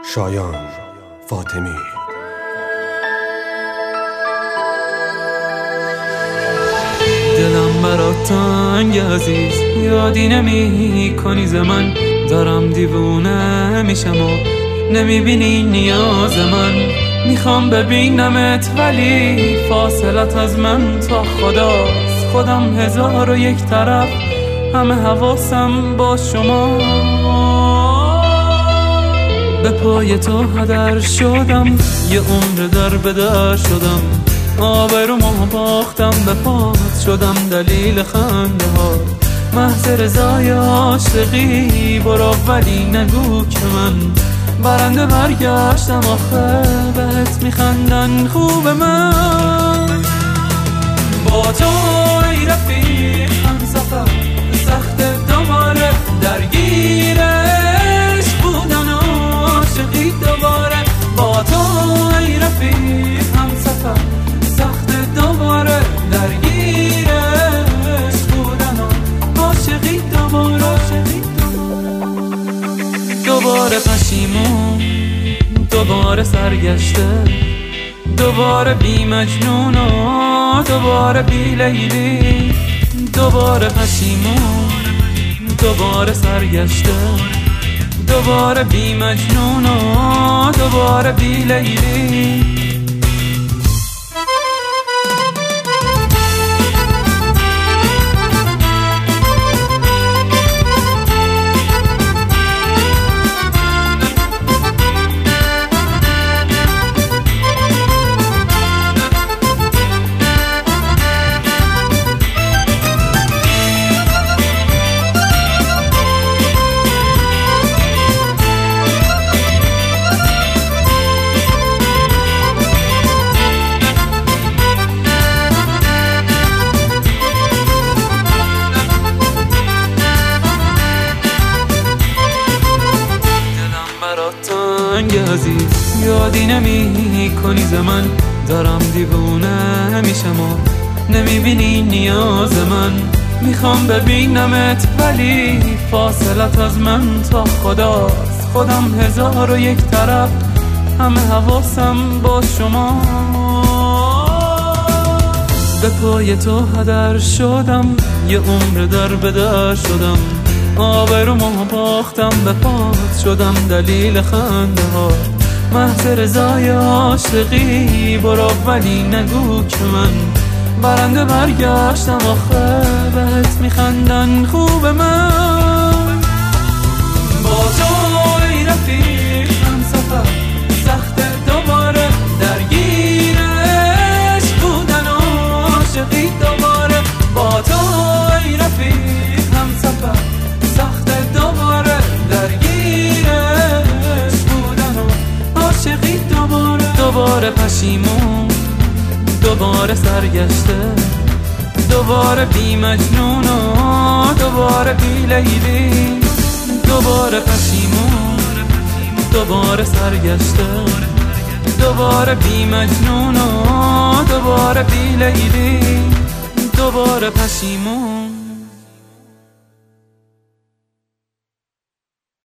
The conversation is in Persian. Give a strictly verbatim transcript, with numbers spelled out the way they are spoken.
شایان فاطمی. دلم برات تنگ عزیز، یادی نمی کنی ز من. دارم دیوونه میشم و نمیبینی نیاز من. میخوام ببینمت ولی فاصلت از من تا خداست. خودم هزار و یک طرف، همه حواسم با شما. به پای تو هدر شدم، یه عمر در به در شدم. آبرومو باختم، به پات شدم دلیل خنده ها. محض رضای عاشقی برو ولی نگو که من برنده برگشتم. آخه بهت میخندن خوب من. با تو ای رفیق همسفر، سخت دوباره درگیر عشق بودن عاشقی دوباره. با تو ای رفیق همسفر، سخت دوباره درگیر عشق بودن عاشقی دوباره. دوباره پشیمون، دوباره سرگشته، دوباره بی مجنون و دوباره بی لیلی. دوباره پشیمون، دوباره سرگشته، دوباره بی مجنون و دوباره بی لیلی. عزیز، یادی نمی کنی ز من. دارم دیوونه میشم و نمیبینی نیاز من. میخوام ببینمت ولی فاصلت از من تا خداست. خودم هزار و یک طرف، همه حواسم با شما. به پای تو هدر شدم، یه عمر در به در شدم. آبرومو باختم، به پات شدم دلیل خنده ها. محض رضای عاشقی برو ولی نگو که من برنده برگشتم. آخه بهت میخندن خوب من. با تو ای رفیق همسفر، سخت دوباره درگیر عشق بودن عاشقی دوباره. با تو ای رفیق همسفر، سخت دوباره درگیر عشق بودن عاشقی دوباره. دوباره پشیمون، دوباره سرگشته، دوباره بی مجنون و دوباره بی لیلی. دوباره پشیمون، دوباره سرگشته، دوباره بی مجنون و دوباره بی لیلی. دوباره پشیمون.